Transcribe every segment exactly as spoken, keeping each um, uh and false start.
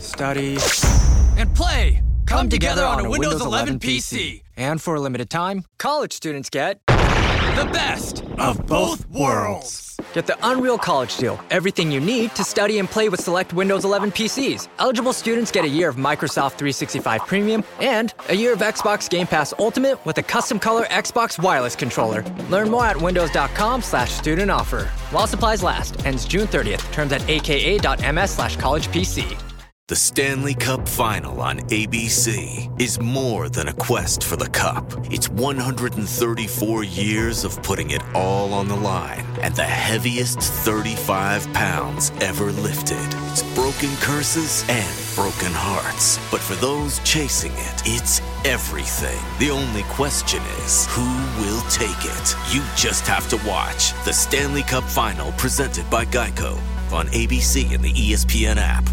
study, and play come, come together, together on, on a a Windows, Windows eleven eleven P C. And for a limited time, college students get The best of both worlds. Get the Unreal College Deal. Everything you need to study and play with select Windows eleven P Cs. Eligible students get a year of Microsoft three sixty-five Premium and a year of Xbox Game Pass Ultimate with a custom color Xbox wireless controller. Learn more at windows.com slash student offer. While supplies last. Ends June thirtieth. Terms at aka.ms slash college PC. The Stanley Cup Final on A B C is more than a quest for the cup. It's one hundred thirty-four years of putting it all on the line and the heaviest thirty-five pounds ever lifted. It's broken curses and broken hearts. But for those chasing it, it's everything. The only question is, who will take it? You just have to watch the Stanley Cup Final presented by Geico on A B C and the E S P N app.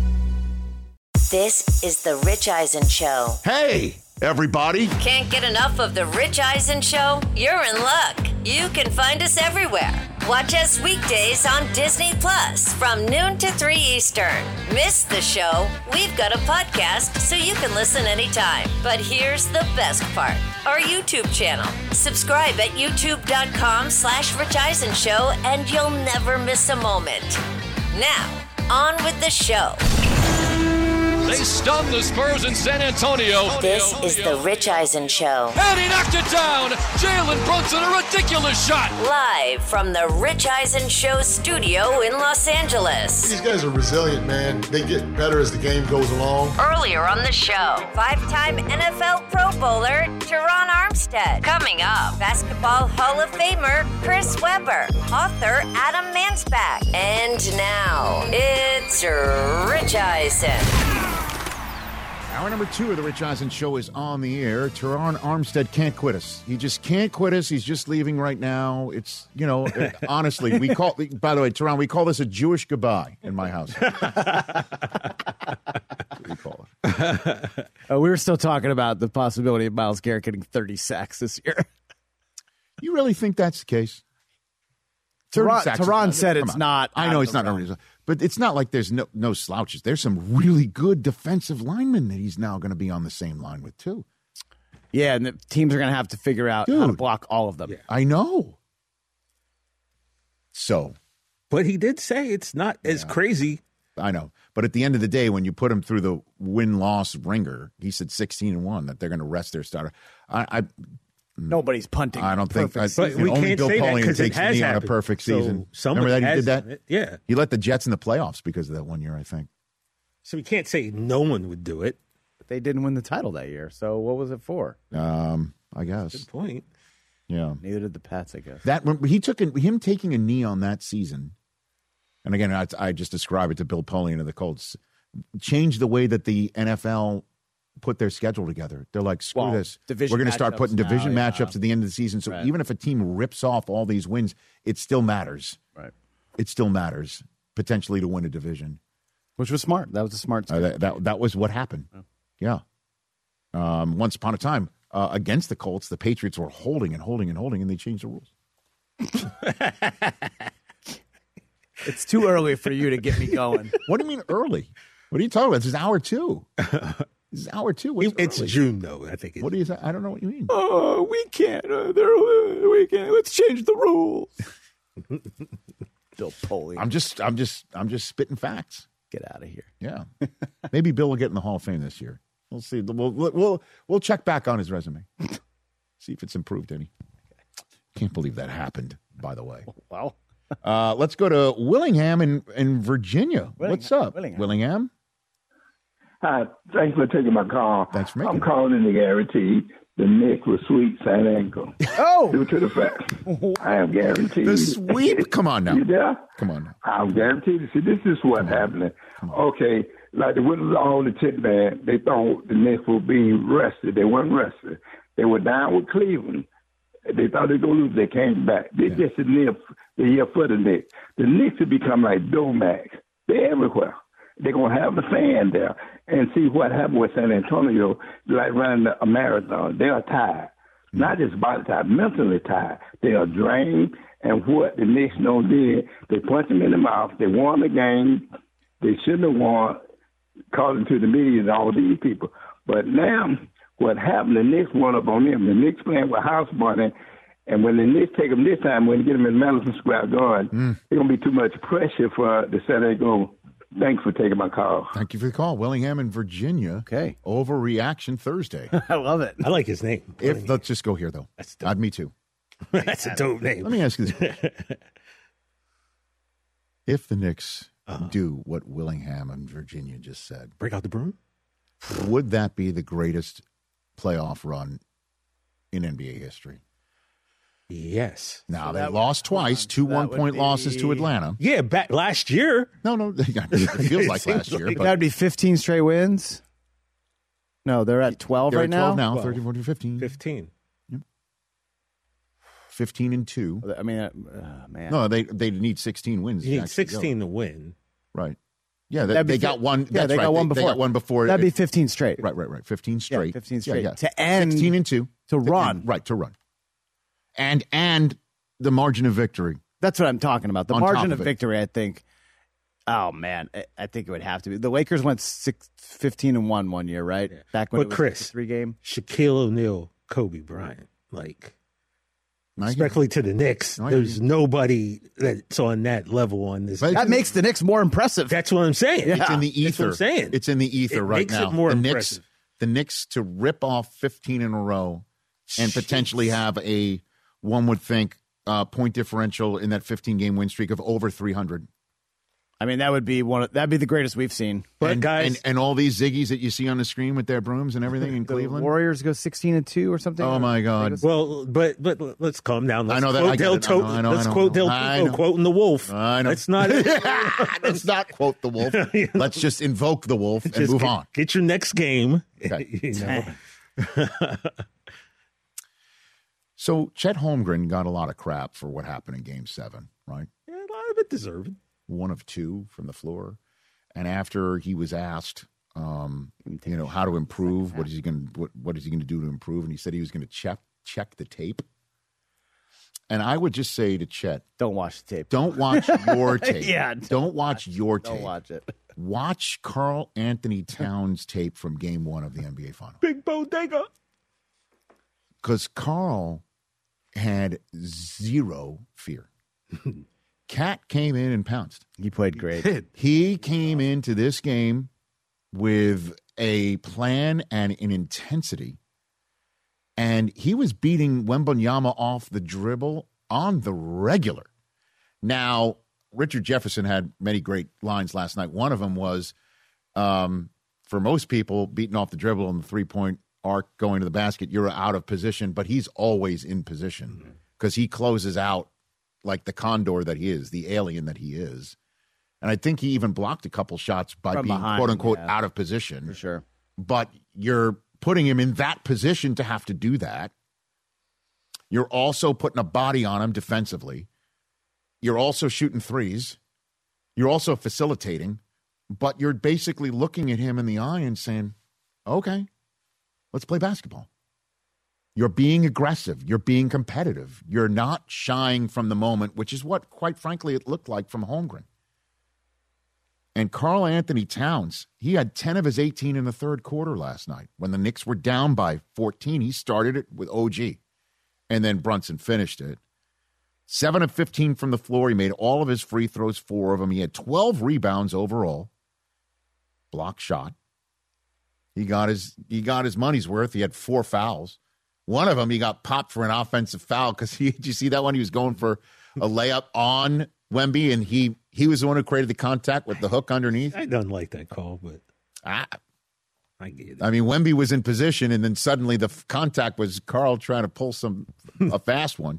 This is The Rich Eisen Show. Hey, everybody. Can't get enough of The Rich Eisen Show? You're in luck. You can find us everywhere. Watch us weekdays on Disney Plus from noon to three Eastern. Miss the show? We've got a podcast so you can listen anytime. But here's the best part. Our YouTube channel. Subscribe at youtube.com slash Rich Eisen Show and you'll never miss a moment. Now, on with the show. They stunned the Spurs in San Antonio. This is The Rich Eisen Show. And he knocked it down. Jalen Brunson, a ridiculous shot. Live from The Rich Eisen Show studio in Los Angeles. These guys are resilient, man. They get better as the game goes along. Earlier on the show, five-time N F L Pro Bowler Teron Armstead. Coming up, Basketball Hall of Famer Chris Webber. Author Adam Mansbach. And now, it's Rich Eisen. Hour number two of the Rich Eisen Show is on the air. Teron Armstead can't quit us. He just can't quit us. He's just leaving right now. It's, you know, honestly, we call, by the way, Teron, we call this a Jewish goodbye in my house. we call it. Uh, we were still talking about the possibility of Myles Garrett getting thirty sacks this year. You really think that's the case? Teron, sacks. Teron said Come it's on. not. I know it's not. Realm. But it's not like there's no, no slouches. There's some really good defensive linemen that he's now going to be on the same line with, too. Yeah, and the teams are going to have to figure out Dude, how to block all of them. Yeah. I know. So. But he did say it's not as Yeah. crazy. I know. But at the end of the day, when you put him through the win-loss ringer, he said sixteen and one, that they're going to rest their starter. I, I Nobody's punting. I don't think I, But we only can't Bill say that Polian 'cause it takes has me on a happened. perfect So season. someone Remember that he has did that? done it. Yeah. He let the Jets in the playoffs because of that one year, I think. So we can't say no one would do it. But they didn't win the title that year. So what was it for? Um, I guess. Good point. Yeah. Neither did the Pats, I guess. That he took a, him taking a knee on that season, and again, I, I just describe it to Bill Polian of the Colts, changed the way that the N F L put their schedule together. They're like, screw Well, this. division We're going to start matchups putting division now, yeah. matchups at the end of the season. So Right. even if a team rips off all these wins, it still matters. Right. It still matters potentially to win a division. Which was smart. That was a smart Uh, that, that that was what happened. Yeah. Um, once upon a time, uh, against the Colts, the Patriots were holding and holding and holding, and they changed the rules. It's too early for you to get me going. What do you mean early? What are you talking about? This is hour two. This is hour two. What's It's early? June, though, I think. It's, What do you say? I don't know what you mean. Oh, we can't. Uh, there, uh, we can't. Let's change the rules. Bill Polian. I'm just, I'm just, I'm just spitting facts. Get out of here. Yeah, maybe Bill will get in the Hall of Fame this year. We'll see. We'll we'll we'll check back on his resume, see if it's improved any. Can't believe that happened. By the way, Well, uh, let's go to Willingham in in Virginia. Willingham, What's up, Willingham. Willingham? Hi, thanks for taking my call. Thanks for making I'm it. calling in to guarantee the Knicks will sweep San Ankle. Oh, Due to the fact I am guaranteed. The sweep. Come on now. You there? Come on now. I'm guaranteed. See, this is what's happening. Okay, like the winners all the tip man, they thought the Knicks were being rested. They weren't rested. They were down with Cleveland. They thought they were going to lose. They came back. They Yeah. just the year, the year for the Knicks. The Knicks have become like Domax. They're everywhere. They're going to have the fan there and see what happened with San Antonio, like running a marathon. They are tired. Not just body tired, mentally tired. They are drained. And what the Knicks know did, they punched them in the mouth. They won the game. They shouldn't have won. calling to the media and all these people. But now, what happened, the Knicks won up on them. The Knicks playing with house money, and when the Knicks take them this time, when they get them in Madison Square Garden, mm. it's going to be too much pressure for the San Diego. Thanks for taking my call. Thank you for the call. Willingham in Virginia. Okay. Overreaction Thursday. I love it. I like his name. If Let's just go here, though. That's dope. Uh, me too. That's a dope name. Let me ask you this question. If the Knicks uh-huh. do what Willingham in Virginia just said. Break out the broom? Would that be the greatest playoff run in N B A history? Yes. Now, so they lost twice, two one-point be... losses to Atlanta. Yeah, back last year. No, no, it feels like last year. Like but... that would be fifteen straight wins? No, they're at twelve they're right at twelve now? now, thirteen, fourteen, fifteen. fifteen. Yep. fifteen and two. I mean, uh, man. No, they they need sixteen wins. You need sixteen go. to win. Right. Yeah, they, they got one. Yeah, that's they right. got one they, before. They got one before. That'd be fifteen straight. Right, right, right. fifteen straight. Yeah, fifteen straight. Yeah, yeah. To end. sixteen and two. To run. And, right, to run. And and the margin of victory. That's what I'm talking about. The On margin of of victory, I think. Oh, man. I, I think it would have to be. The Lakers went six, fifteen and one one year, right? Yeah. Back when but it was Chris, three game. Shaquille O'Neal, Kobe Bryant. Like, I respectfully to the Knicks, I there's nobody that's on that level on this. That makes the Knicks more impressive. That's what I'm saying. Yeah. It's in the ether. That's what I'm saying. It's in the ether it right makes now. It more the impressive. Knicks, the Knicks to rip off fifteen in a row and Jeez. potentially have a, one would think, uh, point differential in that fifteen-game win streak of over three hundred. I mean, that would be one. Of, that'd be the greatest we've seen. But and, guys, and, and all these Ziggies that you see on the screen with their brooms and everything in the Cleveland. Warriors go sixteen and two or something. Oh my God! Well, but but let's calm down. Let's I know that. Quote I Del it. I know, I know, let's I know, quote Del I Tufo know. quoting the wolf. I know. Let's not. Let's not quote the wolf. Let's just invoke the wolf and Just move get, on. Get your next game. Okay. You know? So Chet Holmgren got a lot of crap for what happened in Game Seven, right? Yeah, a lot of it deserved. One of two from the floor, and after he was asked, um, you know, how to improve, what is he going what what is he going to do to improve, and he said he was going to check check the tape. And I would just say to Chet, don't watch the tape. Don't watch your tape. yeah, don't, don't watch your tape. Don't watch it. Watch Karl Anthony Towns' tape from Game One of the N B A Finals. Big bodega. Because Karl had zero fear. Cat came in and pounced. He played great. He came into this game with a plan and an intensity, and he was beating Wembanyama off the dribble on the regular. Now, Richard Jefferson had many great lines last night. One of them was, um, for most people, beating off the dribble on the three-point arc going to the basket, you're out of position, but he's always in position because he closes out like the condor that he is, the alien that he is. And I think he even blocked a couple shots by From being, behind, quote-unquote, yeah. out of position. For sure. But you're putting him in that position to have to do that. You're also putting a body on him defensively. You're also shooting threes. You're also facilitating. But you're basically looking at him in the eye and saying, okay, let's play basketball. You're being aggressive. You're being competitive. You're not shying from the moment, which is what, quite frankly, it looked like from Holmgren. And Karl Anthony Towns, he had ten of his eighteen in the third quarter last night. When the Knicks were down by fourteen, he started it with O G. And then Brunson finished it. seven of fifteen from the floor. He made all of his free throws, four of them. He had twelve rebounds overall. Block shot. He got his he got his money's worth. He had four fouls. One of them, he got popped for an offensive foul because he did you see that one? He was going for a layup on Wemby, and he he was the one who created the contact with the hook underneath. I don't like that call, but ah, I get it. I mean, Wemby was in position, and then suddenly the f- contact was Karl trying to pull some a fast one.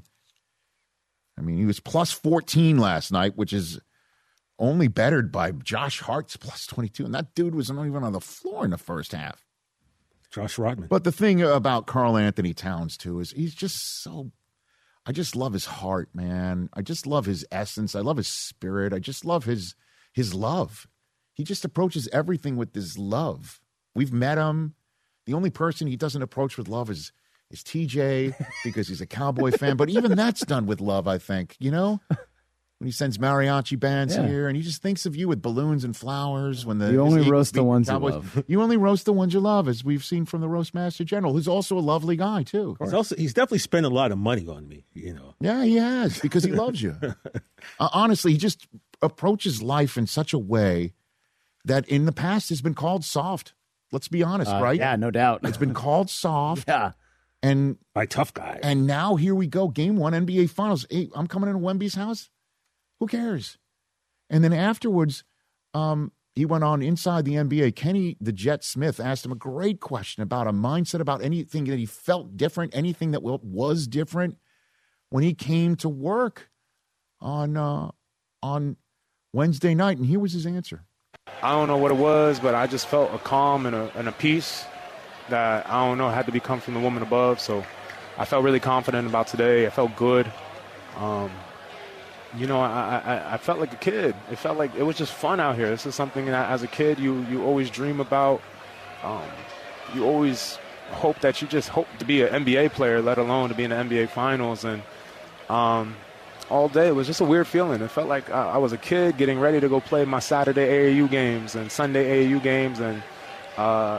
I mean, he was plus fourteen last night, which is only bettered by Josh Hart's plus twenty-two, and that dude was not even on the floor in the first half. Josh Rodman. But the thing about Karl Anthony Towns, too, is he's just so – I just love his heart, man. I just love his essence. I love his spirit. I just love his his love. He just approaches everything with this love. We've met him. The only person he doesn't approach with love is, is T J because he's a Cowboy fan. But even that's done with love, I think, you know? when he sends mariachi bands Yeah. here, and he just thinks of you with balloons and flowers. When the You only his Eagles roast the beat ones you Cowboys. love. You only roast the ones you love, as we've seen from the Roastmaster General, who's also a lovely guy too. He's also he's definitely spent a lot of money on me. You know. Yeah, he has, because he loves you. Uh, honestly, he just approaches life in such a way that in the past has been called soft. Let's be honest, Uh, right? Yeah, no doubt. It's been called soft. Yeah. And by tough guy. And now here we go, game one, N B A Finals. Hey, I'm coming into Wemby's house. Who cares? And then afterwards, um, he went on Inside the N B A. Kenny the Jet Smith asked him a great question about a mindset, about anything that he felt different, anything that was different when he came to work on uh, on Wednesday night. And here was his answer. I don't know what it was, but I just felt a calm and a, and a peace that, I don't know, had to be come from the woman above. So I felt really confident about today. I felt good. Um, you know, I, I, I felt like a kid. It felt like it was just fun out here. This is something that as a kid you, you always dream about. Um, you always hope that you just hope to be an N B A player, let alone to be in the N B A Finals. And um, all day it was just a weird feeling. It felt like I, I was a kid getting ready to go play my Saturday A A U games and Sunday A A U games. And uh,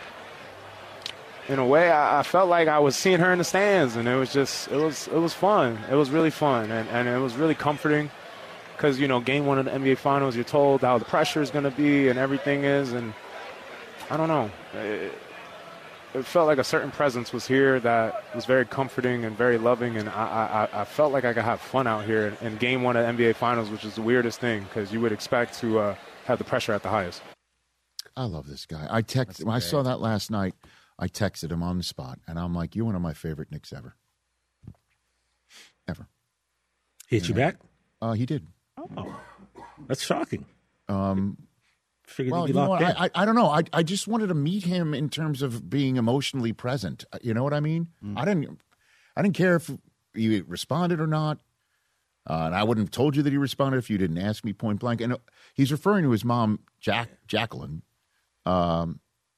in a way, I, I felt like I was seeing her in the stands, and it was just, it was, it was fun. It was really fun, and, and it was really comforting, because you know, game one of the N B A Finals, you're told how the pressure is going to be and everything is, and I don't know. It, it felt like a certain presence was here that was very comforting and very loving, and I, I, I felt like I could have fun out here in game one of the N B A Finals, which is the weirdest thing, because you would expect to uh, have the pressure at the highest. I love this guy. I texted when I saw that last night. I texted him on the spot, and I'm like, "You're one of my favorite Knicks ever, ever." Hit you back? Uh, he did. Oh, that's shocking. Um, Figured well, he'd you be know locked what? in. I, I I don't know. I I just wanted to meet him in terms of being emotionally present. You know what I mean? Mm. I didn't I didn't care if he responded or not, uh, and I wouldn't have told you that he responded if you didn't ask me point blank. And he's referring to his mom, Jack Jacqueline. Um.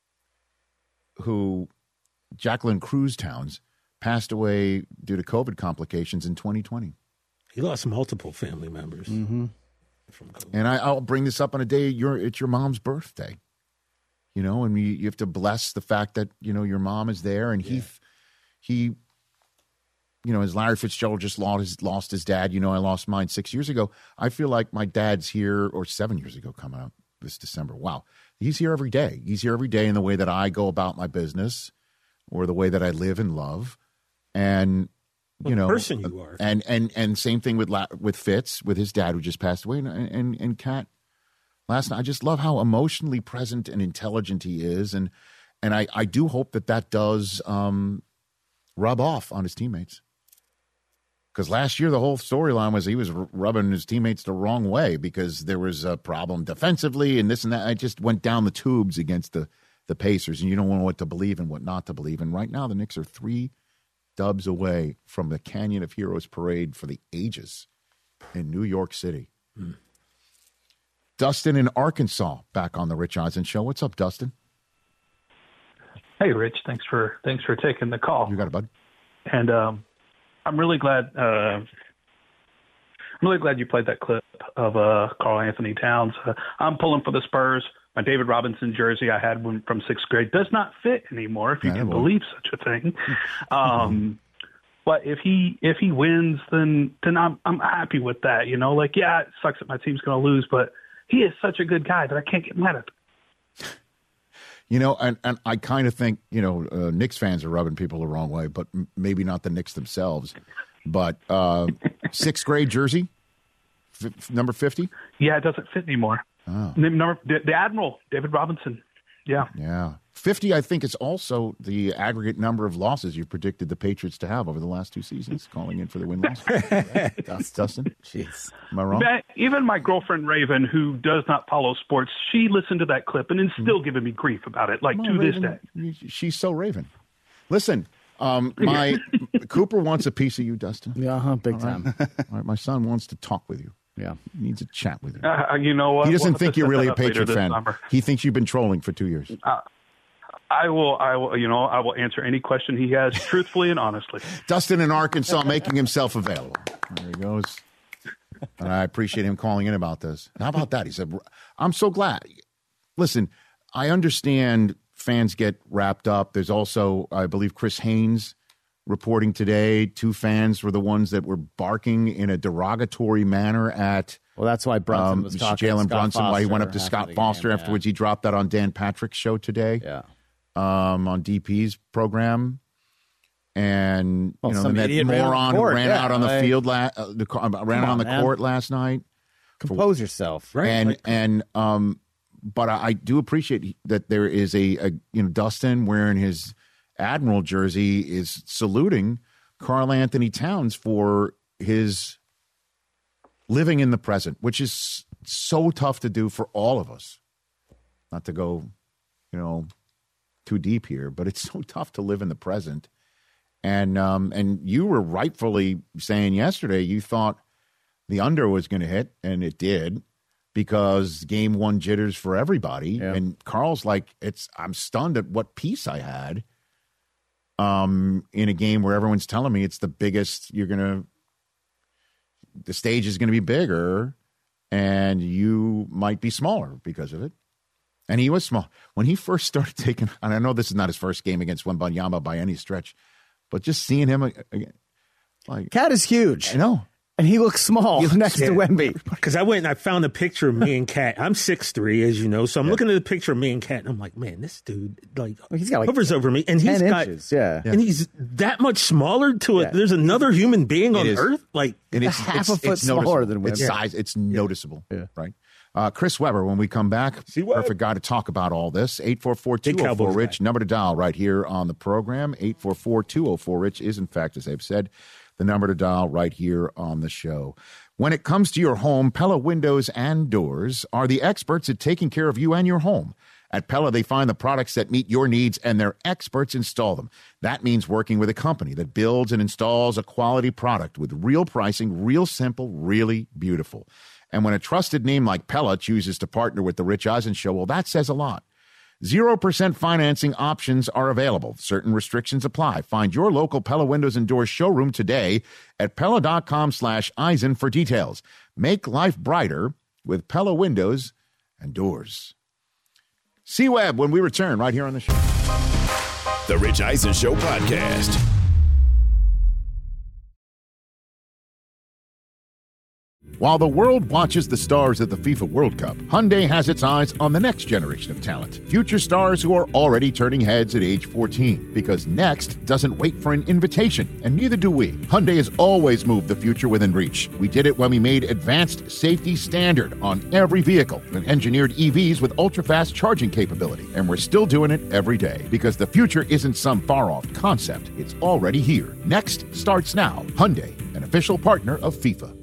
Who, Jacqueline Cruz Towns, passed away due to COVID complications in twenty twenty. He lost multiple family members. Mm-hmm. From COVID. And I, I'll bring this up on a day your it's your mom's birthday, you know, and you, you have to bless the fact that you know your mom is there, and he, he, you know, as Larry Fitzgerald just lost his, lost his dad. You know, I lost mine six years ago. I feel like my dad's here, or seven years ago, coming up this December. Wow. He's here every day. He's here every day in the way that I go about my business, or the way that I live and love, and you What know, person you are. and and and same thing with La- with Fitz, with his dad who just passed away, and and and Kat last night. I just love how emotionally present and intelligent he is, and and I I do hope that that does um, rub off on his teammates. Because last year, the whole storyline was he was r- rubbing his teammates the wrong way because there was a problem defensively and this and that. I just went down the tubes against the, the Pacers, and you don't know what to believe and what not to believe. And right now, the Knicks are three dubs away from the Canyon of Heroes parade for the ages in New York City. Hmm. Dustin in Arkansas back on the Rich Eisen Show. What's up, Dustin? Hey, Rich. Thanks for thanks for taking the call. You got it, bud. And um, I'm really glad. Uh, I'm really glad you played that clip of uh, Karl Anthony Towns. Uh, I'm pulling for the Spurs. My David Robinson jersey I had when, from sixth grade does not fit anymore, if you Yeah, can well. believe such a thing. Um, but if he if he wins, then then I'm I'm happy with that. You know, like yeah, it sucks that my team's going to lose, but he is such a good guy that I can't get mad at him. You know, and, and I kind of think, you know, uh, Knicks fans are rubbing people the wrong way, but m- maybe not the Knicks themselves. But uh, sixth grade jersey, f- number fifty? Yeah, it doesn't fit anymore. Oh. Number the, the Admiral, David Robinson. Yeah. Yeah. fifty, I think, is also the aggregate number of losses you predicted the Patriots to have over the last two seasons, calling in for the win-loss. That's Dustin. Jeez. Am I wrong? Man, even my girlfriend Raven, who does not follow sports, she listened to that clip and is still giving me grief about it, like Come to on, this Raven. day. She's so Raven. Listen, um, my Cooper wants a piece of you, Dustin. Yeah, uh-huh, big All right. time. All right, my son wants to talk with you. Yeah. He needs a chat with you. Uh, you know what? He doesn't We'll think have to you're set really that a up later Patriot this fan. summer. He thinks you've been trolling for two years. Uh, I will, I will, you know, I will answer any question he has truthfully and honestly. Dustin in Arkansas making himself available. There he goes. And I appreciate him calling in about this. How about that? He said, I'm so glad. Listen, I understand fans get wrapped up. There's also, I believe, Chris Haynes reporting today. Two fans were the ones that were barking in a derogatory manner at Well, that's why Brunson um, was talking Jalen to Scott Brunson, Foster why he went up to Scott game, Foster yeah. afterwards. He dropped that on Dan Patrick's show today. Yeah. Um, on D P's program. And, Well, you know, some that idiot ran on moron the court, who ran yeah, out on the like- field, la- uh, the, uh, ran on, on the man. court last night. Compose yourself. Right. And, Like- and, um, but I, I do appreciate that there is a, a, you know, Dustin wearing his Admiral jersey is saluting Karl Anthony Towns for his living in the present, which is so tough to do for all of us. Not to go, you know, too deep here, but it's so tough to live in the present. And um, and you were rightfully saying yesterday you thought the under was going to hit, and it did, because game one jitters for everybody. Yeah. And Carl's like, it's I'm stunned at what piece I had um, in a game where everyone's telling me it's the biggest. You're gonna the stage is going to be bigger, and you might be smaller because of it. And he was small. When he first started taking, and I know this is not his first game against Wembanyama by any stretch, but just seeing him again, like Cat is huge. I know. And he looks small next Yeah. to Wemby. Because I went and I found a picture of me and Cat. I'm six three, as you know, so I'm Yeah. looking at a picture of me and Cat, and I'm like, man, this dude like Well, he's got like hovers over me, and he's ten got inches, yeah. and he's that much smaller to it. Yeah. There's another human being on is. Earth, like And it's half it's, a foot it's smaller noticeable. than It's Wemby. size. It's noticeable. Yeah. Right. Uh, Chris Webber, when we come back, perfect guy to talk about all this. eight four four, two oh four, RICH, number to dial right here on the program. eight four four, two oh four, RICH is, in fact, as I've said, the number to dial right here on the show. When it comes to your home, Pella Windows and Doors are the experts at taking care of you and your home. At Pella, they find the products that meet your needs, and their experts install them. That means working with a company that builds and installs a quality product with real pricing, real simple, really beautiful. And when a trusted name like Pella chooses to partner with The Rich Eisen Show, well, that says a lot. zero percent financing options are available. Certain restrictions apply. Find your local Pella Windows and Doors showroom today at Pella.com slash Eisen for details. Make life brighter with Pella Windows and Doors. C-Web when we return right here on the show. The Rich Eisen Show podcast. While the world watches the stars at the FIFA World Cup, Hyundai has its eyes on the next generation of talent. Future stars who are already turning heads at age fourteen. Because next doesn't wait for an invitation, and neither do we. Hyundai has always moved the future within reach. We did it when we made advanced safety standard on every vehicle and engineered E Vs with ultra-fast charging capability. And we're still doing it every day. Because the future isn't some far-off concept. It's already here. Next starts now. Hyundai, an official partner of FIFA.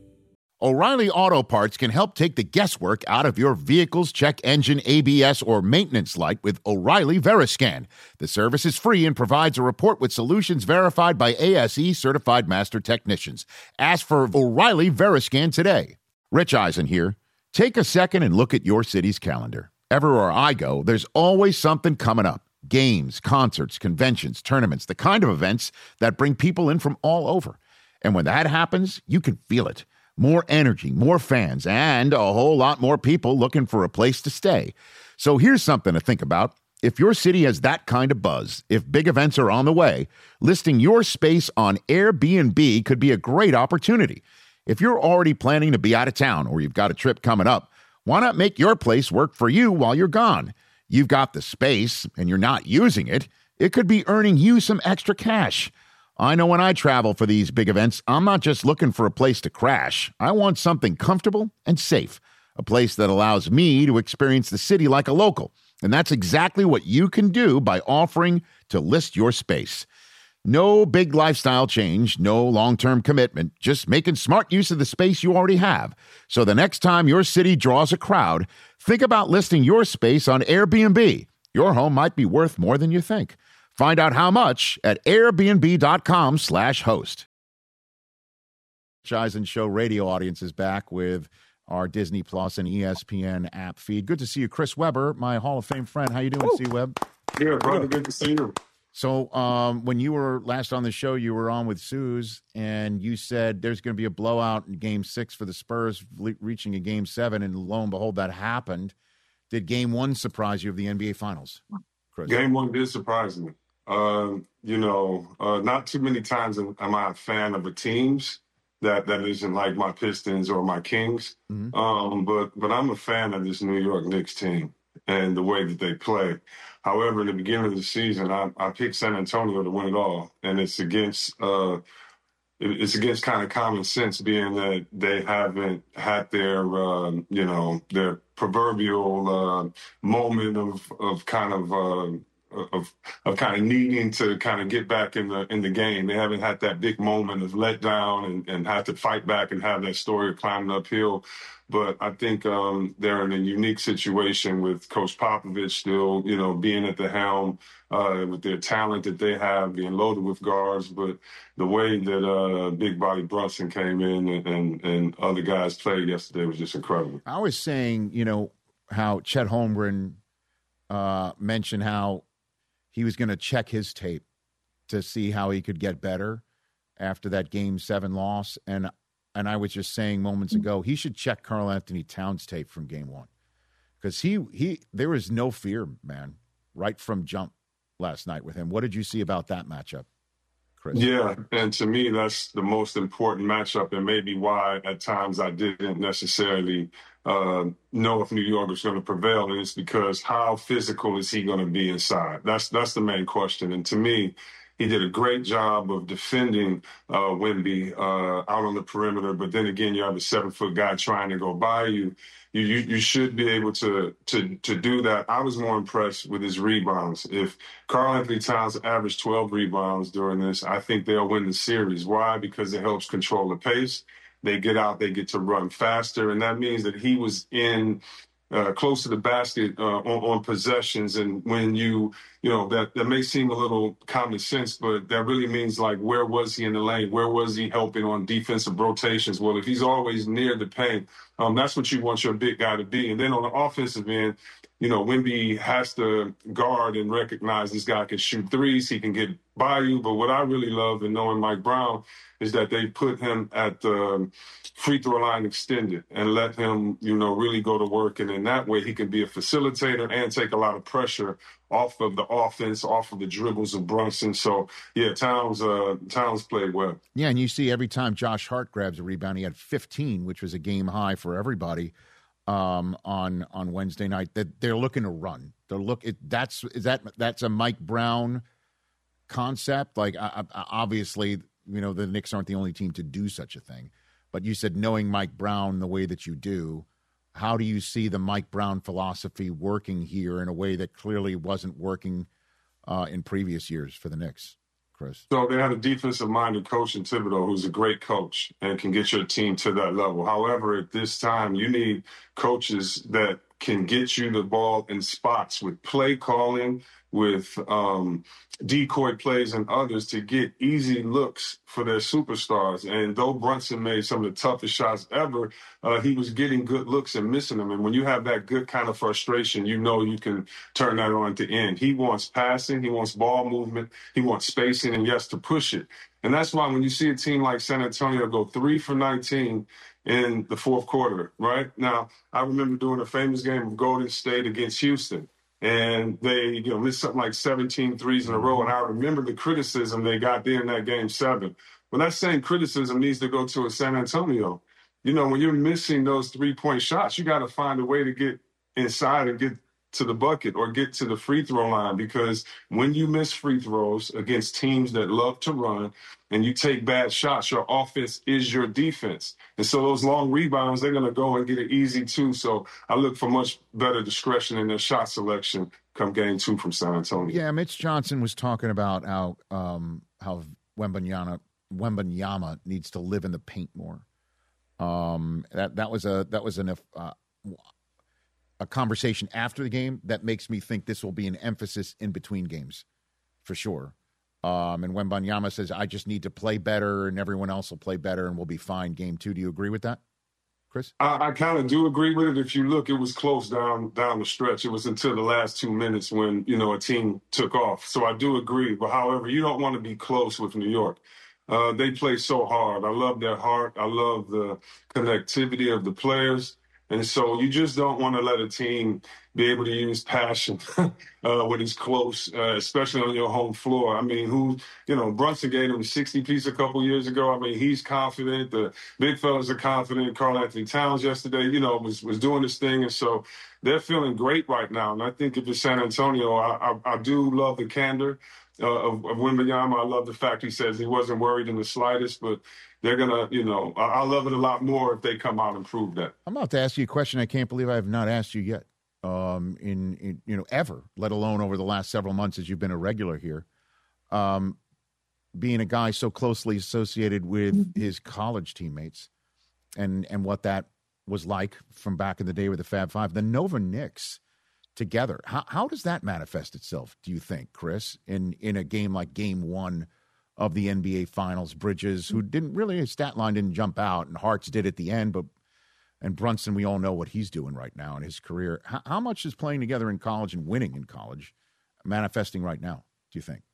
O'Reilly Auto Parts can help take the guesswork out of your vehicle's check engine, A B S, or maintenance light with O'Reilly Veriscan. The service is free and provides a report with solutions verified by A S E certified master technicians. Ask for O'Reilly Veriscan today. Rich Eisen here. Take a second and look at your city's calendar. Everywhere I go, there's always something coming up. Games, concerts, conventions, tournaments, the kind of events that bring people in from all over. And when that happens, you can feel it. More energy, more fans, and a whole lot more people looking for a place to stay. So here's something to think about. If your city has that kind of buzz, if big events are on the way, listing your space on Airbnb could be a great opportunity. If you're already planning to be out of town or you've got a trip coming up, why not make your place work for you while you're gone? You've got the space and you're not using it. It could be earning you some extra cash. I know when I travel for these big events, I'm not just looking for a place to crash. I want something comfortable and safe, a place that allows me to experience the city like a local. And that's exactly what you can do by offering to list your space. No big lifestyle change, no long-term commitment, just making smart use of the space you already have. So the next time your city draws a crowd, think about listing your space on Airbnb. Your home might be worth more than you think. Find out how much at airbnb.com slash host. Rich Eisen Show radio audience is back with our Disney Plus and E S P N app feed. Good to see you, Chris Webber, my Hall of Fame friend. How you doing, C-Web? Yeah, brother, good to see you. So um, when you were last on the show, you were on with Suze, and you said there's going to be a blowout in Game Six for the Spurs, le- reaching a Game Seven, and lo and behold, that happened. Did Game One surprise you of the N B A Finals, Chris? Game One did surprise me. Uh, you know, uh, not too many times am, am I a fan of a teams that that isn't like my Pistons or my Kings, mm-hmm. um, but but I'm a fan of this New York Knicks team and the way that they play. However, in the beginning of the season, I, I picked San Antonio to win it all, and it's against uh, it, it's against kind of common sense, being that they haven't had their uh, you know their proverbial uh, moment of of kind of uh, of of kind of needing to kind of get back in the in the game. They haven't had that big moment of letdown and, and have to fight back and have that story of climbing uphill. But I think um, they're in a unique situation with Coach Popovich still, you know, being at the helm uh, with their talent that they have, being loaded with guards. But the way that uh, Big Body Brunson came in and, and, and other guys played yesterday was just incredible. I was saying, you know, how Chet Holmgren uh, mentioned how he was going to check his tape to see how he could get better after that Game Seven loss. And And I was just saying moments ago, he should check Karl Anthony Towns' tape from Game One, because he he there was no fear, man, right from jump last night with him. What did you see about that matchup, Chris? Yeah, and to me, that's the most important matchup, and maybe why at times I didn't necessarily uh, know if New York was going to prevail. And it's because how physical is he going to be inside? That's that's the main question. And to me, he did a great job of defending uh, Wemby uh, out on the perimeter. But then again, you have a seven-foot guy trying to go by you. You, you. you should be able to, to to do that. I was more impressed with his rebounds. If Karl Anthony Towns averaged twelve rebounds during this, I think they'll win the series. Why? Because it helps control the pace. They get out, they get to run faster, and that means that he was in Uh, close to the basket uh, on, on possessions. And when you, you know, that, that may seem a little common sense, but that really means, like, where was he in the lane? Where was he helping on defensive rotations? Well, if he's always near the paint, um, that's what you want your big guy to be. And then on the offensive end, you know, Wemby has to guard and recognize this guy can shoot threes. He can get by you. But what I really love in knowing Mike Brown is that they put him at the free throw line extended and let him, you know, really go to work. And in that way, he can be a facilitator and take a lot of pressure off of the offense, off of the dribbles of Brunson. So, yeah, Towns, uh, Towns played well. Yeah, and you see every time Josh Hart grabs a rebound, he had fifteen, which was a game high for everybody um, on on Wednesday night. That they're looking to run. They're look. It, that's is that that's a Mike Brown concept. Like, I, I, obviously, you know, the Knicks aren't the only team to do such a thing. But you said knowing Mike Brown the way that you do, how do you see the Mike Brown philosophy working here in a way that clearly wasn't working uh, in previous years for the Knicks, Chris? So they had a defensive-minded coach in Thibodeau who's a great coach and can get your team to that level. However, at this time, you need coaches that can get you the ball in spots with play calling, with um, decoy plays and others to get easy looks for their superstars. And though Brunson made some of the toughest shots ever, uh, he was getting good looks and missing them. And when you have that good kind of frustration, you know you can turn that on to end. He wants passing, he wants ball movement, he wants spacing, and yes, to push it. And that's why when you see a team like San Antonio go three for nineteen in the fourth quarter, right? Now, I remember doing a famous game of Golden State against Houston. And they, you know, missed something like seventeen threes in a row. And I remember the criticism they got there in that game seven. Well, that same criticism needs to go to a San Antonio. You know, when you're missing those three-point shots, you got to find a way to get inside and get to the bucket or get to the free throw line, because when you miss free throws against teams that love to run and you take bad shots, your offense is your defense. And so those long rebounds, they're going to go and get it easy too. So I look for much better discretion in their shot selection come game two from San Antonio. Yeah, Mitch Johnson was talking about how um, how Wembanyama, Wembanyama needs to live in the paint more. Um, that that was a that was an uh, a conversation after the game that makes me think this will be an emphasis in between games, for sure. Um, and Wembanyama says, I just need to play better and everyone else will play better and we'll be fine game two. Do you agree with that? Chris? I, I kind of do agree with it. If you look, it was close down down the stretch. It was until the last two minutes when, you know, a team took off. So I do agree. But however, you don't want to be close with New York. Uh, they play so hard. I love their heart. I love the connectivity of the players. And so you just don't want to let a team be able to use passion uh, when it's close, uh, especially on your home floor. I mean, who, you know, Brunson gave him sixty piece a couple years ago. I mean, he's confident. The big fellas are confident. Karl Anthony Towns yesterday, you know, was, was doing this thing. And so they're feeling great right now. And I think if it's San Antonio, I, I, I do love the candor uh, of, of Wembanyama. I love the fact he says he wasn't worried in the slightest, but they're going to, you know, I, I love it a lot more if they come out and prove that. I'm about to ask you a question I can't believe I have not asked you yet, um, in, in you know, ever, let alone over the last several months as you've been a regular here. Um, being a guy so closely associated with his college teammates and, and what that was like from back in the day with the Fab Five, the Nova Knicks together. How, how does that manifest itself, do you think, Chris, in, in a game like game one of the N B A Finals? Bridges, who didn't really, his stat line didn't jump out, and Hart's did at the end, but and Brunson, we all know what he's doing right now in his career. How, how much is playing together in college and winning in college manifesting right now, do you think?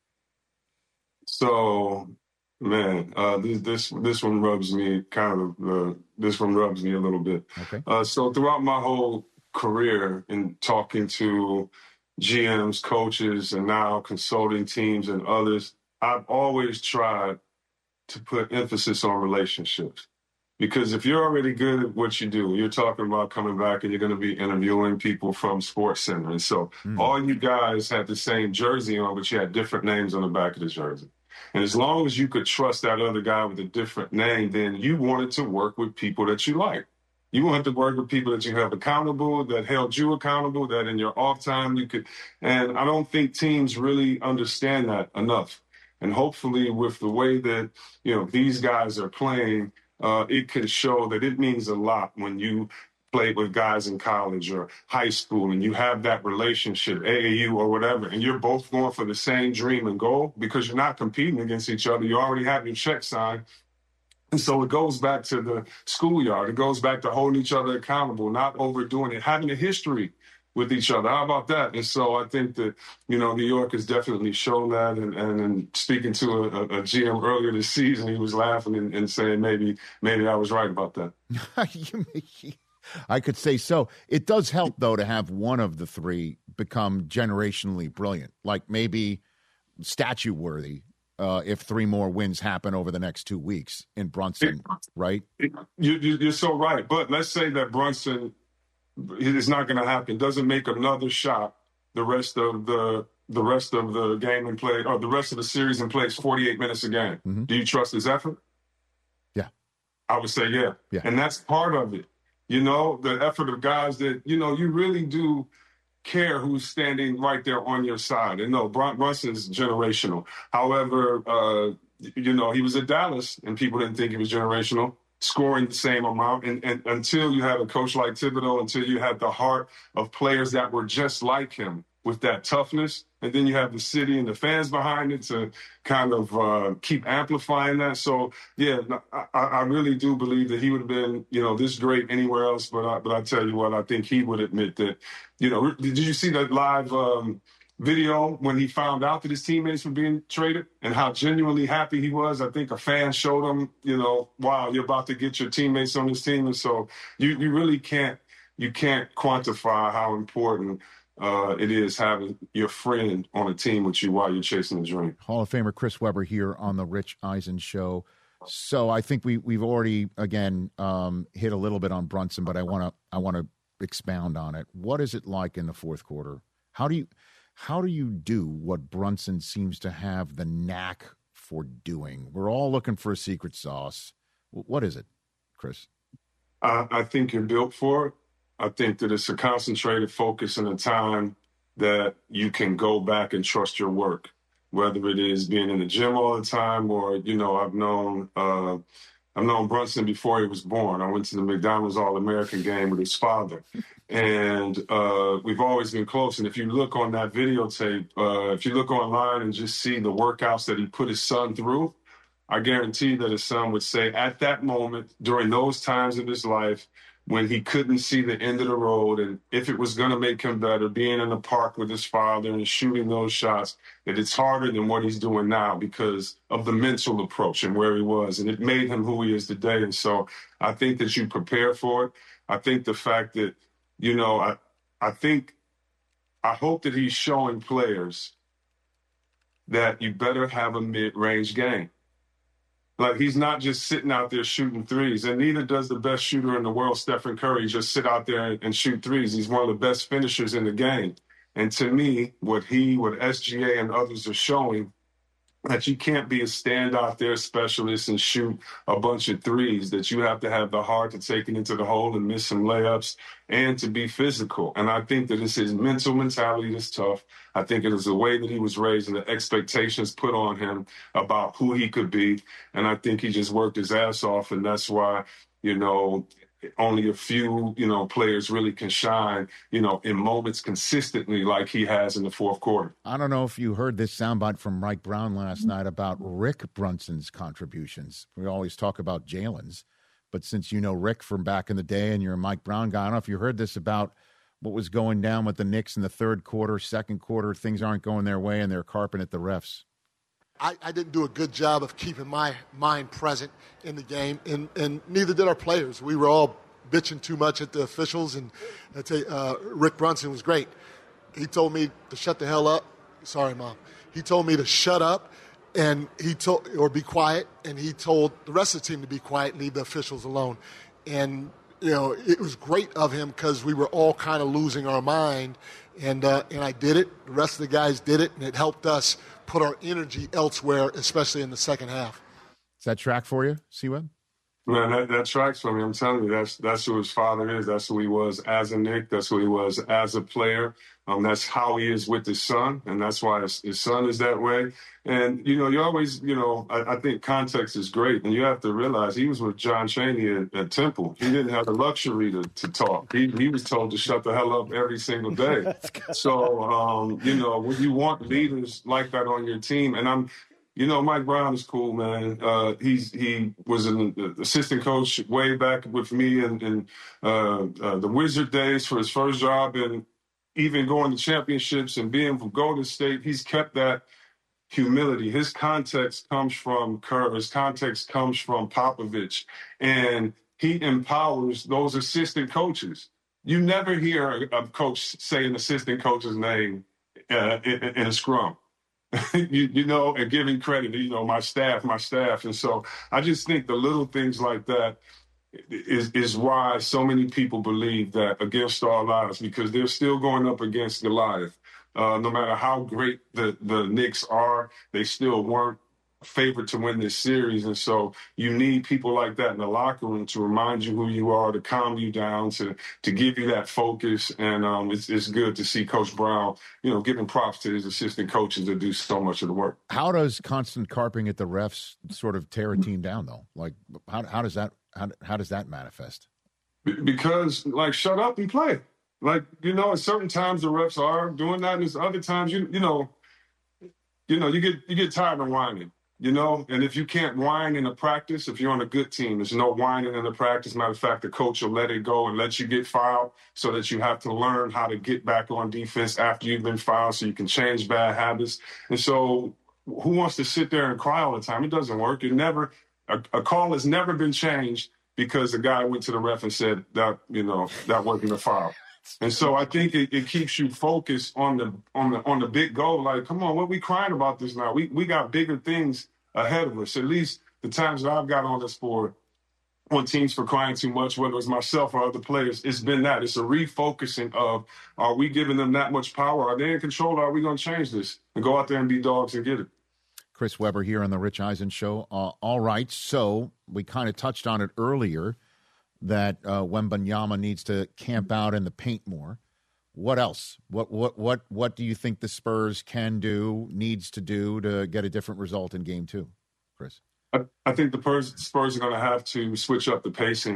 So, man, uh, this this this one rubs me kind of uh, this one rubs me a little bit. Okay. Uh, so throughout my whole career in talking to G Ms, coaches, and now consulting teams and others, I've always tried to put emphasis on relationships. Because if you're already good at what you do, you're talking about coming back and you're going to be interviewing people from SportsCenter. And so mm. all you guys had the same jersey on, but you had different names on the back of the jersey. And as long as you could trust that other guy with a different name, then you wanted to work with people that you like. You wanted to work with people that you have accountable, that held you accountable, that in your off time you could. And I don't think teams really understand that enough. And hopefully with the way that, you know, these guys are playing, uh, it can show that it means a lot when you played with guys in college or high school and you have that relationship, A A U or whatever, and you're both going for the same dream and goal because you're not competing against each other. You already have your check signed. And so it goes back to the schoolyard. It goes back to holding each other accountable, not overdoing it, having a history with each other. How about that? And so I think that, you know, New York has definitely shown that. And, and, and speaking to a, a G M earlier this season, he was laughing and, and saying maybe maybe I was right about that. I could say so. It does help, though, to have one of the three become generationally brilliant, like maybe statue-worthy uh, if three more wins happen over the next two weeks in Brunson, it, right? It, you, you're so right. But let's say that Brunson – it's not going to happen. Doesn't make another shot the rest of the the rest of the game and play, or the rest of the series and plays forty-eight minutes a game. Mm-hmm. Do you trust his effort? Yeah, I would say yeah. Yeah, and that's part of it. You know, the effort of guys that you know you really do care who's standing right there on your side. And no, Brunson's generational. However, uh, you know, he was at Dallas and people didn't think he was generational, scoring the same amount. And, and until you have a coach like Thibodeau, until you have the heart of players that were just like him with that toughness, and then you have the city and the fans behind it to kind of uh, keep amplifying that. So, yeah, I, I really do believe that he would have been, you know, this great anywhere else. But I, but I tell you what, I think he would admit that, you know, did you see that live um, video when he found out that his teammates were being traded and how genuinely happy he was? I think a fan showed him, you know, wow, you're about to get your teammates on this team. And so you, you really can't, you can't quantify how important uh, it is having your friend on a team with you while you're chasing the dream. Hall of Famer Chris Webber here on the Rich Eisen Show. So I think we, we've already, again, um, hit a little bit on Brunson, but I want to, I want to expound on it. What is it like in the fourth quarter? How do you, How do you do what Brunson seems to have the knack for doing? We're all looking for a secret sauce. What is it, Chris? I, I think you're built for it. I think that it's a concentrated focus and a time that you can go back and trust your work, whether it is being in the gym all the time or, you know, I've known uh, I've known Brunson before he was born. I went to the McDonald's All-American game with his father. And uh, we've always been close. And if you look on that videotape, uh, if you look online and just see the workouts that he put his son through, I guarantee that his son would say at that moment, during those times of his life, when he couldn't see the end of the road, and if it was going to make him better, being in the park with his father and shooting those shots, that it's harder than what he's doing now because of the mental approach and where he was. And it made him who he is today. And so I think that you prepare for it. I think the fact that, you know, I, I think, I hope that he's showing players that you better have a mid-range game. Like, he's not just sitting out there shooting threes, and neither does the best shooter in the world, Stephen Curry, just sit out there and shoot threes. He's one of the best finishers in the game. And to me, what he, what S G A and others are showing, that you can't be a stand out there specialist and shoot a bunch of threes, that you have to have the heart to take it into the hole and miss some layups and to be physical. And I think that it's his mental mentality that's tough. I think it is the way that he was raised and the expectations put on him about who he could be. And I think he just worked his ass off. And that's why, you know, only a few, you know, players really can shine, you know, in moments consistently like he has in the fourth quarter. I don't know if you heard this soundbite from Mike Brown last night about Rick Brunson's contributions. We always talk about Jalen's, but since you know Rick from back in the day and you're a Mike Brown guy, I don't know if you heard this about what was going down with the Knicks in the third quarter, second quarter. Things aren't going their way and they're carping at the refs. I, I didn't do a good job of keeping my mind present in the game, and, and neither did our players. We were all bitching too much at the officials, and I tell you, uh, Rick Brunson was great. He told me to shut the hell up. Sorry, Mom. He told me to shut up, and he told or be quiet, and he told the rest of the team to be quiet and leave the officials alone. And you know, it was great of him because we were all kind of losing our mind, and uh, and I did it. The rest of the guys did it, and it helped us put our energy elsewhere, especially in the second half. Does that track for you, C-Web? Man, that, that tracks for me. I'm telling you, that's that's who his father is. That's who he was as a Knick. That's who he was as a player. Um, that's how he is with his son, and that's why his, his son is that way. And, you know, you always, you know, I, I think context is great, and you have to realize he was with John Chaney at, at Temple. He didn't have the luxury to, to talk. He, he was told to shut the hell up every single day. So, um, you know, when you want leaders like that on your team, and I'm, you know, Mike Brown is cool, man. Uh, he's he was an assistant coach way back with me in, in uh, uh, the Wizard days for his first job, and even going to championships and being from Golden State. He's kept that humility. His context comes from Kerr. His context comes from Popovich, and he empowers those assistant coaches. You never hear a coach say an assistant coach's name uh, in, in a scrum. you, you know, and giving credit, you know, my staff, my staff. And so I just think the little things like that is is why so many people believe that against all odds, because they're still going up against Goliath. Uh, no matter how great the, the Knicks are, they still weren't favored to win this series. And so you need people like that in the locker room to remind you who you are, to calm you down, to to give you that focus. And um, it's, it's good to see Coach Brown, you know, giving props to his assistant coaches that do so much of the work. How does constant carping at the refs sort of tear a team down, though? Like, how how does that how, how does that manifest? Because, like, shut up and play. Like, you know, at certain times the refs are doing that, and there's other times, you you know, you know, you get you get tired of whining. You know, and if you can't whine in a practice, if you're on a good team, there's no whining in the practice. Matter of fact, the coach will let it go and let you get fouled so that you have to learn how to get back on defense after you've been fouled so you can change bad habits. And so who wants to sit there and cry all the time? It doesn't work. It never, a, a call has never been changed because the guy went to the ref and said that, you know, that wasn't a foul. And so I think it, it keeps you focused on the on the on the big goal. Like, come on, what we crying about this now? We we got bigger things ahead of us. At least the times that I've got on this board on teams for crying too much, whether it's myself or other players, it's been that. It's a refocusing of, are we giving them that much power? Are they in control? Or are we going to change this and go out there and be dogs and get it? Chris Webber here on the Rich Eisen Show. Uh, all right, so we kind of touched on it earlier, that uh, Wembanyama needs to camp out in the paint more. What else? What what what what do you think the Spurs can do, needs to do to get a different result in Game Two, Chris? I, I think the Spurs, Spurs are going to have to switch up the pacing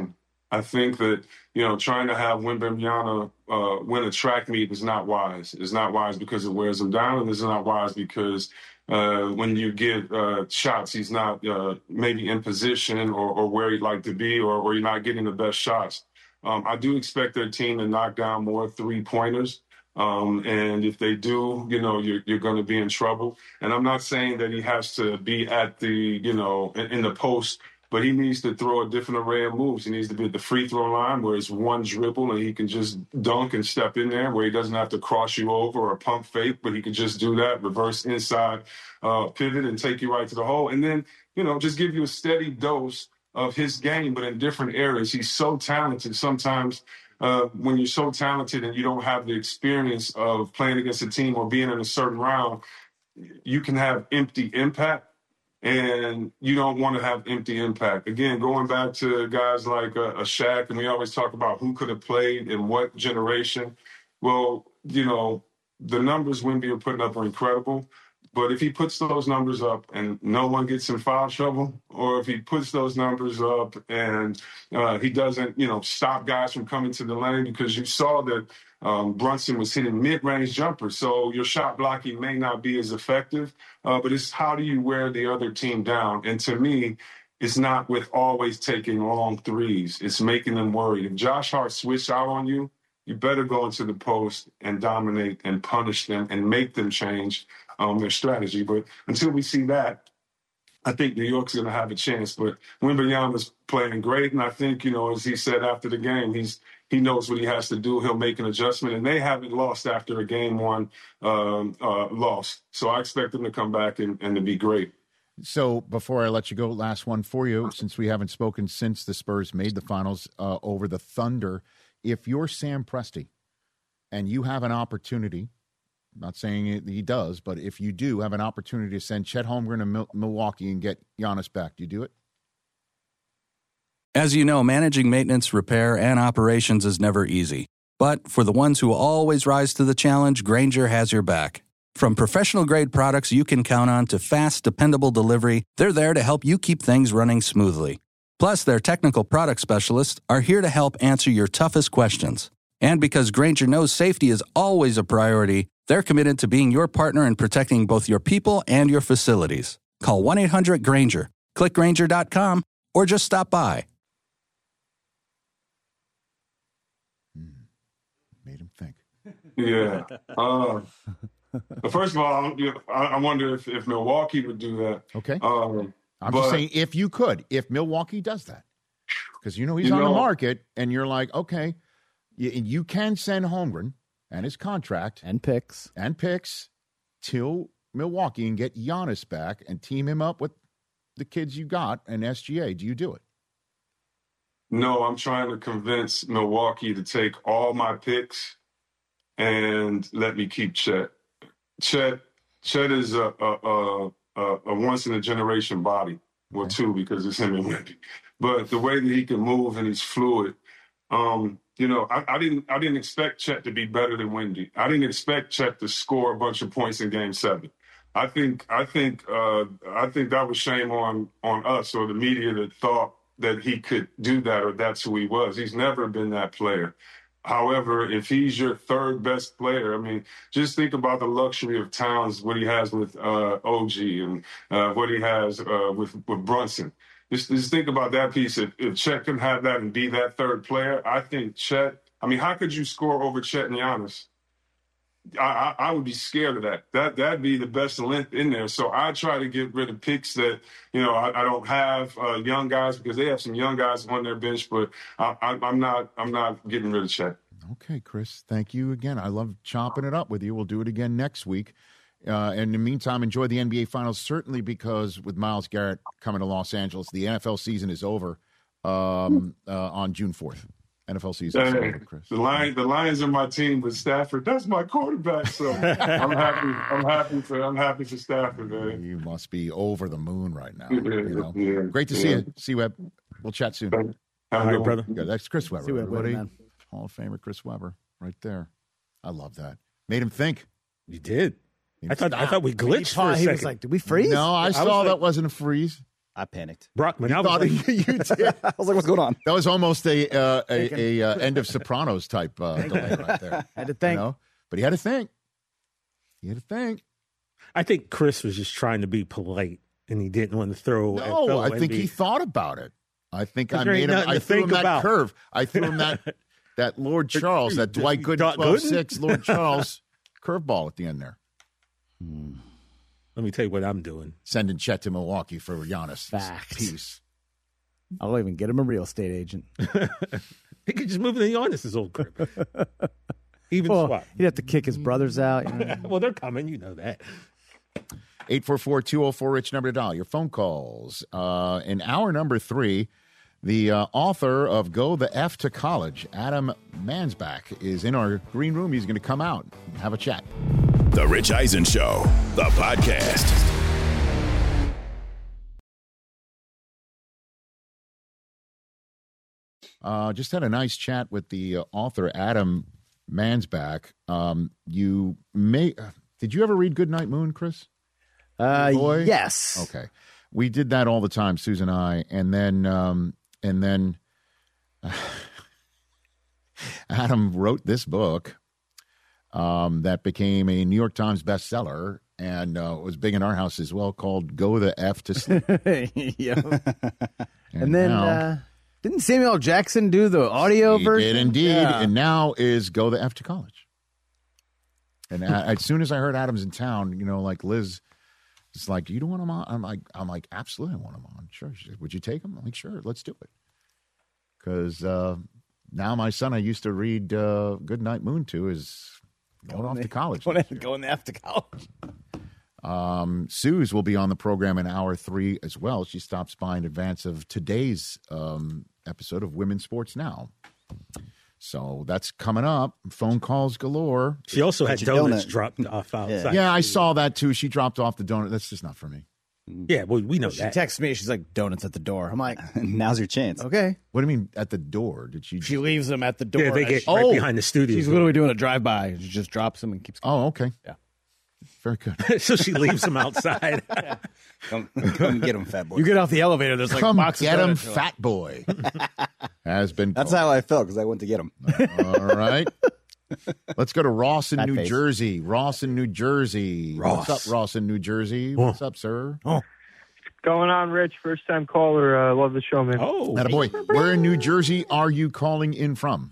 I think that, you know, trying to have Wembanyama uh, win a track meet is not wise. It's not wise because it wears him down, and it's not wise because uh, when you get uh, shots, he's not uh, maybe in position or, or where he'd like to be, or, or you're not getting the best shots. Um, I do expect their team to knock down more three-pointers. Um, and if they do, you know, you're, you're going to be in trouble. And I'm not saying that he has to be at the, you know, in, in the post, but he needs to throw a different array of moves. He needs to be at the free throw line where it's one dribble and he can just dunk and step in there, where he doesn't have to cross you over or pump fake, but he can just do that, reverse inside uh, pivot and take you right to the hole. And then, you know, just give you a steady dose of his game, but in different areas. He's so talented. Sometimes uh, when you're so talented and you don't have the experience of playing against a team or being in a certain round, you can have empty impact. And you don't want to have empty impact. Again, going back to guys like a, a Shaq, and we always talk about who could have played in what generation. Well, you know, the numbers Wemby are putting up are incredible. But if he puts those numbers up and no one gets in foul trouble, or if he puts those numbers up and uh, he doesn't, you know, stop guys from coming to the lane, because you saw that um, Brunson was hitting mid-range jumpers. So your shot blocking may not be as effective, uh, but it's how do you wear the other team down? And to me, it's not with always taking long threes. It's making them worried. If Josh Hart switched out on you, you better go into the post and dominate and punish them and make them change um, their strategy. But until we see that, I think New York's going to have a chance. But Wembanyama's playing great, and I think, you know, as he said after the game, he's he knows what he has to do. He'll make an adjustment, and they haven't lost after a game one um, uh, loss. So I expect them to come back and, and to be great. So before I let you go, last one for you, since we haven't spoken since the Spurs made the finals uh, over the Thunder. If you're Sam Presti and you have an opportunity, I'm not saying it, he does, but if you do have an opportunity to send Chet Holmgren to Mil- Milwaukee and get Giannis back, do you do it? As you know, managing maintenance, repair, and operations is never easy. But for the ones who always rise to the challenge, Grainger has your back. From professional-grade products you can count on to fast, dependable delivery, they're there to help you keep things running smoothly. Plus, their technical product specialists are here to help answer your toughest questions. And because Grainger knows safety is always a priority, they're committed to being your partner in protecting both your people and your facilities. Call one eight hundred Grainger, click Grainger dot com, or just stop by. Made him think. Yeah. Uh, first of all, I, I wonder if, if Milwaukee would do that. Okay. Um, I'm but, just saying, if you could, if Milwaukee does that, because you know he's you on know, the market, and you're like, okay, you, you can send Holmgren and his contract and picks and picks till Milwaukee and get Giannis back and team him up with the kids you got and S G A. Do you do it? No, I'm trying to convince Milwaukee to take all my picks and let me keep Chet. Chet, Chet is a a, a, a, a once in a generation body. Well, two, because it's him and Wemby. But the way that he can move and he's fluid, um, you know, I, I didn't I didn't expect Chet to be better than Wemby. I didn't expect Chet to score a bunch of points in Game Seven. I think I think uh, I think that was shame on on us or the media that thought that he could do that or that's who he was. He's never been that player. However, if he's your third best player, I mean, just think about the luxury of Towns, what he has with uh, O G and uh, what he has uh, with, with Brunson. Just, just think about that piece. If, if Chet can have that and be that third player, I think Chet, I mean, how could you score over Chet and Giannis? I, I, I would be scared of that. That, that'd be the best length in there. So I try to get rid of picks that, you know, I, I don't have uh, young guys because they have some young guys on their bench, but I, I, I'm not I'm not getting rid of Chet. Okay, Chris, thank you again. I love chopping it up with you. We'll do it again next week. Uh, in the meantime, enjoy the N B A Finals, certainly because with Myles Garrett coming to Los Angeles, the N F L season is over um, uh, on June fourth. N F L season is Hey, over, Chris. The Lions, the Lions are my team, but Stafford, that's my quarterback. So I'm happy. I'm happy for. I'm happy for Stafford, man. You must be over the moon right now. Yeah, You know? yeah, Great to yeah. see you, C-Web. We'll chat soon. Have All a right, good brother. one. Yeah, that's Chris Webber, C-Web, everybody. man. Hall of Famer Chris Webber, right there. I love that. Made him think. You did. Made I him thought I thought we glitched for a he second. was like, did we freeze? No, I was saw like- that wasn't a freeze. I panicked. Brockman, You I was thought like, you did. I was like, what's going on? That was almost a uh, a, a uh, end of Sopranos type uh, delay right there. Had to think. You know? But he had to think. He had to think. I think Chris was just trying to be polite, and he didn't want to throw. No, I think be, he thought about it. I think I there ain't made him. nothing I to threw him think that about. curve. I threw him that that Lord Charles, that Dwight Gooden Dwight twelve Gooden? six Lord Charles curveball at the end there. Let me tell you what I'm doing. Sending Chet to Milwaukee for Giannis. Fact. Peace. I'll even get him a real estate agent. He could just move into Giannis's old crib. Even Well, swap. he'd have to kick his brothers out. You know? Well, they're coming. You know that. eight four four, two oh four, RICH number to dial. Your phone calls. Uh, in hour number three, the uh, author of Go the F to College, Adam Mansbach, is in our green room. He's going to come out and have a chat. The Rich Eisen Show, the podcast. Uh, just had a nice chat with the uh, author, Adam Mansbach. Um, you may, uh, did you ever read Goodnight Moon, Chris? Uh, Boy? yes. Okay. We did that all the time, Susan and I. And then, um, and then uh, Adam wrote this book um, that became a New York Times bestseller and uh, was big in our house as well, called Go the F to Sleep. yeah. And, And then, now, uh, didn't Samuel L. Jackson do the audio he version? did indeed. Yeah. And now is Go the F to College. And uh, as soon as I heard Adam's in town, you know, like Liz, it's like, you don't want him on? I'm like, I'm like, absolutely, I want him on. Sure. She said, would you take him? I'm like, sure, let's do it. Because uh, now my son I used to read uh, Goodnight Moon to is going, going off to college. Going, going after college. Um, Suze will be on the program in hour three as well. She stops by in advance of today's um, episode of Women's Sports Now. So that's coming up. Phone calls galore. She also had donuts dropped off outside. Yeah, I saw that too. She dropped off the donut. That's just not for me. Yeah, well, we know She that. texts me. She's like, donuts at the door. I'm like, now's your chance. Okay. What do you mean at the door? Did she? She leaves them at the door. Yeah, they as get she- right Oh, behind the studio. She's literally doing a drive-by. She just drops them and keeps going. Oh, okay. Yeah. Very good. So she leaves them outside. Come, come get him, fat boy. You get off the elevator, there's like Come boxes get him, of donuts. fat boy. Has been. That's called. how I felt because I went to get him. All right. Let's go to Ross in Fat New face. Jersey. Ross in New Jersey. Ross. What's up, Ross in New Jersey? What's up, sir? Oh, Going on, Rich? First time caller. Uh, love the show, man. oh. Attaboy. Where in New Jersey are you calling in from?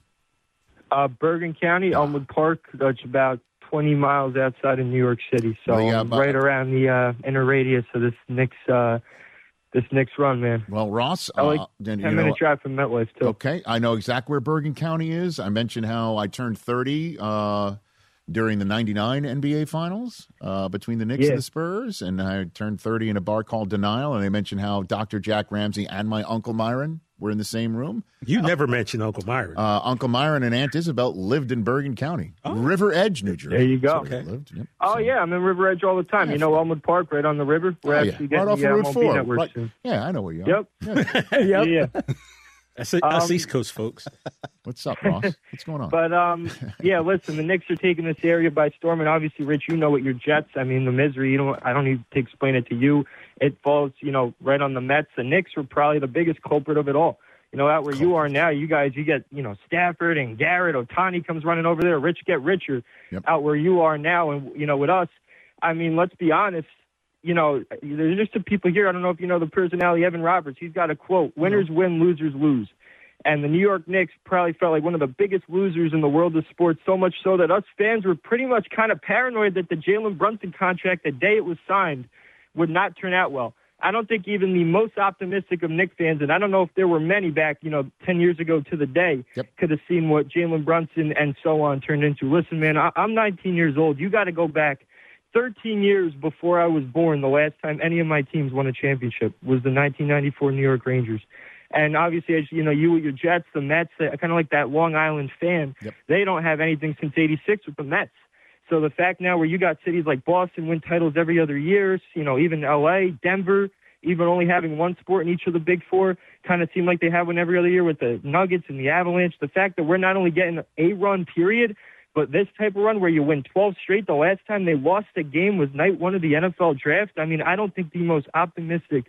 Uh, Bergen County, Elmwood Park. That's about twenty miles outside of New York City. So Well, yeah, I'm but- right around the uh, inner radius of this Knicks, uh, this Knicks run, man. Well, Ross, I like uh, then, ten you minute know, drive from MetLife too. okay, I know exactly where Bergen County is. I mentioned how I turned thirty uh, during the ninety-nine N B A Finals uh, between the Knicks Yeah. and the Spurs, and I turned thirty in a bar called Denial, and I mentioned how Doctor Jack Ramsey and my Uncle Myron were in the same room. You never mentioned Uncle Myron. Uh, Uncle Myron and Aunt Isabel lived in Bergen County, River Edge, New Jersey. There you go. That's where they lived. Yep. Oh yeah, I'm in River Edge all the time. Yeah, you know Elmwood Park, right on the river. We're Oh, yeah. actually Right getting off the of uh, Route M L B four. network Right- soon. Yeah, I know where you are. Yep. Yeah. Yeah, yeah. That's, that's Um, East Coast folks. What's up, Ross? What's going on? But um, yeah, listen, the Knicks are taking this area by storm, and obviously, Rich, you know what your Jets. I mean, the misery. You don't. I don't need to explain it to you. It falls, you know, right on the Mets. The Knicks were probably the biggest culprit of it all. You know, out where you are now, you guys, you get, you know, Stafford and Garrett, Ohtani comes running over there. Rich get richer. Yep. Out where you are now, and you know, with us, I mean, let's be honest. You know, there's just some people here. I don't know if you know the personality, Evan Roberts. He's got a quote: "Winners win, losers lose." And the New York Knicks probably felt like one of the biggest losers in the world of sports, so much so that us fans were pretty much kind of paranoid that the Jalen Brunson contract, the day it was signed, would not turn out well. I don't think even the most optimistic of Knicks fans, and I don't know if there were many back, you know, ten years ago to the day, Yep. could have seen what Jalen Brunson and so on turned into. Listen, man, I- I'm nineteen years old. You got to go back thirteen years before I was born. The last time any of my teams won a championship was the nineteen ninety-four New York Rangers. And obviously, as you know, you with your Jets, the Mets, kind of like that Long Island fan, Yep. they don't have anything since eighty-six with the Mets. So the fact now where you got cities like Boston win titles every other year, you know, even L A, Denver, even only having one sport in each of the big four, kind of seem like they have one every other year with the Nuggets and the Avalanche. The fact that we're not only getting a run, period, but this type of run where you win twelve straight. The last time they lost a game was night one of the N F L draft. I mean, I don't think the most optimistic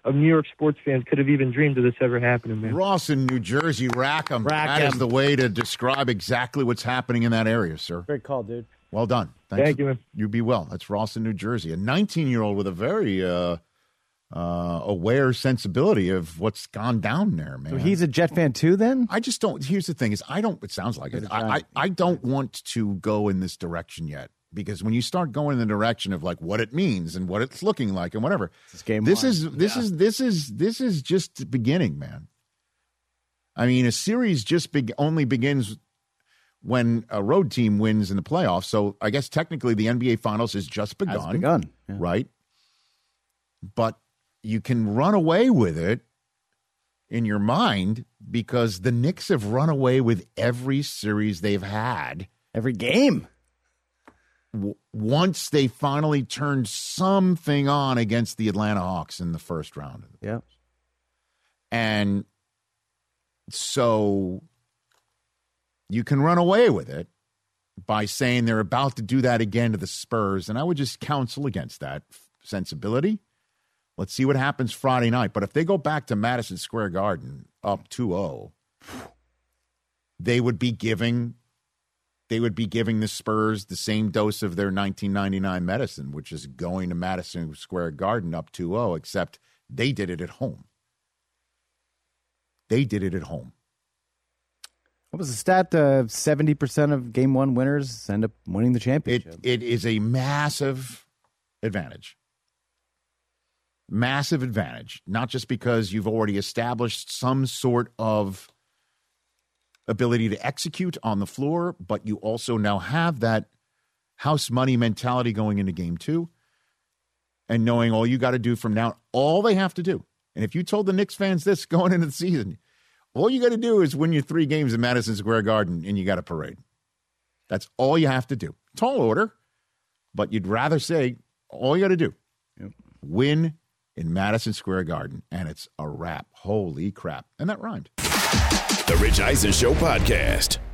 of New York sports fans could have even dreamed of this ever happening, man. Ross in New Jersey, Rackham. That is the way to describe exactly what's happening in that area, sir. Great call, dude. Well done. Thanks. Thank you, man. You be well. That's Ross in New Jersey, a nineteen-year-old with a very uh, uh, aware sensibility of what's gone down there, man. So he's a Jet fan too, then? I just don't. Here's the thing: is I don't. It sounds like it. I, I I don't want to go in this direction yet, because when you start going in the direction of like what it means and what it's looking like and whatever, this game. This one. is this yeah. is this is this is just the beginning, man. I mean, a series just be, only begins when a road team wins in the playoffs. So I guess technically the N B A Finals has just begun. Has begun, yeah. Right? But you can run away with it in your mind because the Knicks have run away with every series they've had. Every game. W- once they finally turned something on against the Atlanta Hawks in the first round. Yeah. And so you can run away with it by saying they're about to do that again to the Spurs. And I would just counsel against that sensibility. Let's see what happens Friday night. But if they go back to Madison Square Garden up two oh, they would be giving they would be giving the Spurs the same dose of their nineteen ninety-nine medicine, which is going to Madison Square Garden up two oh, except they did it at home. They did it at home. What was the stat? Uh, seventy percent of game one winners end up winning the championship. It, it is a massive advantage. Massive advantage, not just because you've already established some sort of ability to execute on the floor, but you also now have that house money mentality going into game two and knowing all you got to do from now, all they have to do. And if you told the Knicks fans this going into the season, all you got to do is win your three games in Madison Square Garden and you got a parade. That's all you have to do. Tall order, but you'd rather say all you got to do, yep. win in Madison Square Garden, and it's a wrap. Holy crap. And that rhymed. The Rich Eisen Show podcast.